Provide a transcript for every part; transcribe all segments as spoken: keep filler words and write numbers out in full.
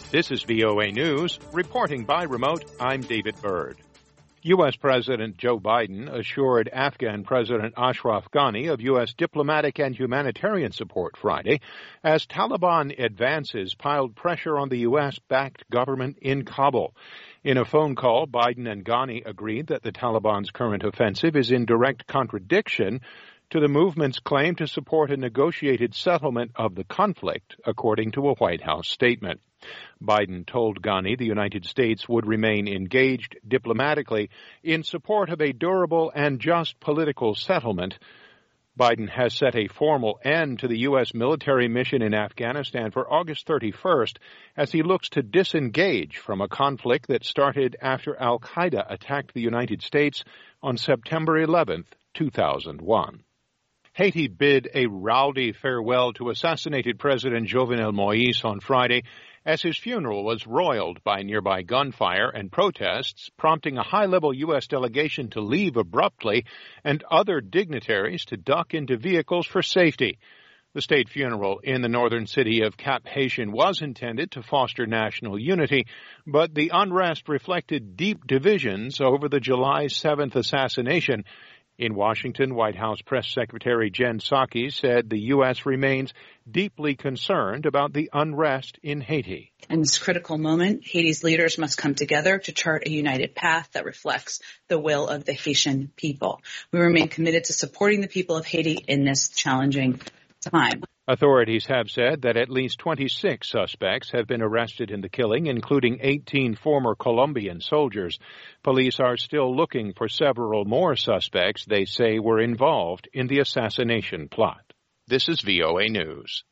This is V O A News. Reporting by remote, I'm David Byrd. U S. President Joe Biden assured Afghan President Ashraf Ghani of U S diplomatic and humanitarian support Friday as Taliban advances piled pressure on the U S-backed government in Kabul. In a phone call, Biden and Ghani agreed that the Taliban's current offensive is in direct contradiction to the movement's claim to support a negotiated settlement of the conflict, according to a White House statement. Biden told Ghani the United States would remain engaged diplomatically in support of a durable and just political settlement. Biden has set a formal end to the U S military mission in Afghanistan for August thirty-first as he looks to disengage from a conflict that started after al-Qaeda attacked the United States on September eleventh, two thousand one. Haiti bid a rowdy farewell to assassinated President Jovenel Moïse on Friday as his funeral was roiled by nearby gunfire and protests, prompting a high-level U S delegation to leave abruptly and other dignitaries to duck into vehicles for safety. The state funeral in the northern city of Cap-Haïtien was intended to foster national unity, but the unrest reflected deep divisions over the July seventh assassination. In Washington, White House Press Secretary Jen Psaki said the U S remains deeply concerned about the unrest in Haiti. In this critical moment, Haiti's leaders must come together to chart a united path that reflects the will of the Haitian people. We remain committed to supporting the people of Haiti in this challenging time. Authorities have said that at least twenty-six suspects have been arrested in the killing, including eighteen former Colombian soldiers. Police are still looking for several more suspects they say were involved in the assassination plot. This is V O A News.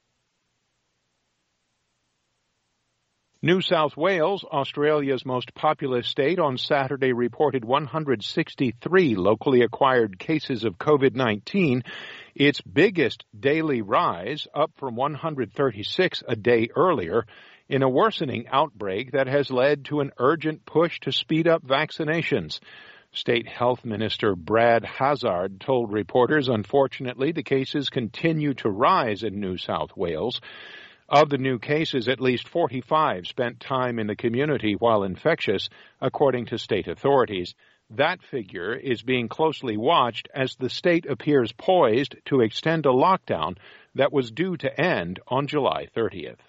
New South Wales, Australia's most populous state, on Saturday reported one hundred sixty-three locally acquired cases of COVID nineteen, its biggest daily rise, up from one hundred thirty-six a day earlier, in a worsening outbreak that has led to an urgent push to speed up vaccinations. State Health Minister Brad Hazzard told reporters, unfortunately, the cases continue to rise in New South Wales. Of the new cases, at least forty-five spent time in the community while infectious, according to state authorities. That figure is being closely watched as the state appears poised to extend a lockdown that was due to end on July thirtieth.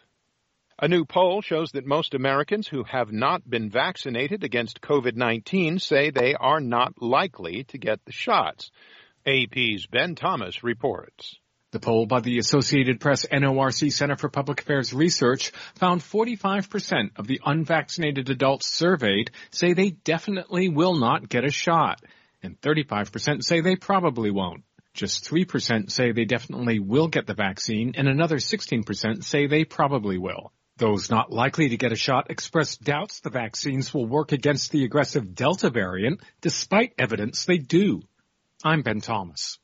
A new poll shows that most Americans who have not been vaccinated against COVID nineteen say they are not likely to get the shots. A P's Ben Thomas reports. The poll by the Associated Press N O R C Center for Public Affairs Research found forty-five percent of the unvaccinated adults surveyed say they definitely will not get a shot, and thirty-five percent say they probably won't. Just three percent say they definitely will get the vaccine, and another sixteen percent say they probably will. Those not likely to get a shot expressed doubts the vaccines will work against the aggressive Delta variant, despite evidence they do. I'm Ben Thomas.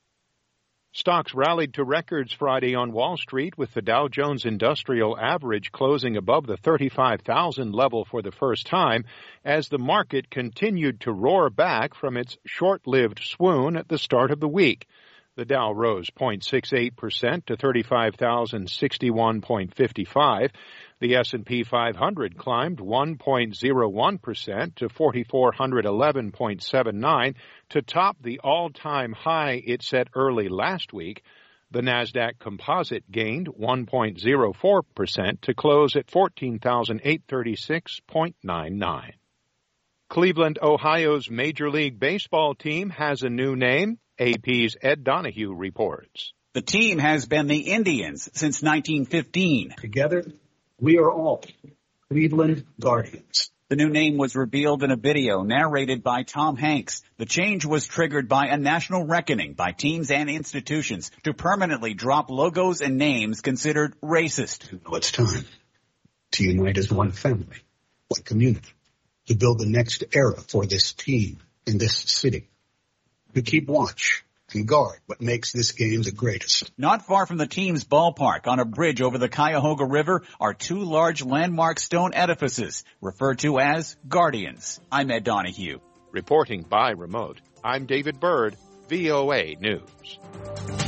Stocks rallied to records Friday on Wall Street, with the Dow Jones Industrial Average closing above the thirty-five thousand level for the first time as the market continued to roar back from its short-lived swoon at the start of the week. The Dow rose zero point six eight percent to thirty-five thousand sixty-one point five five. The S and P five hundred climbed one point zero one percent to four thousand four hundred eleven point seven nine to top the all-time high it set early last week. The Nasdaq Composite gained one point zero four percent to close at fourteen thousand eight hundred thirty-six point nine nine. Cleveland, Ohio's Major League Baseball team has a new name. A P's Ed Donahue reports. The team has been the Indians since nineteen fifteen. Together, we are all Cleveland Guardians. The new name was revealed in a video narrated by Tom Hanks. The change was triggered by a national reckoning by teams and institutions to permanently drop logos and names considered racist. Now it's time to unite as one family, one community, to build the next era for this team in this city, to keep watch and guard what makes this game the greatest. Not far from the team's ballpark, on a bridge over the Cuyahoga River, are two large landmark stone edifices referred to as Guardians. I'm Ed Donahue. Reporting by remote, I'm David Byrd, V O A News.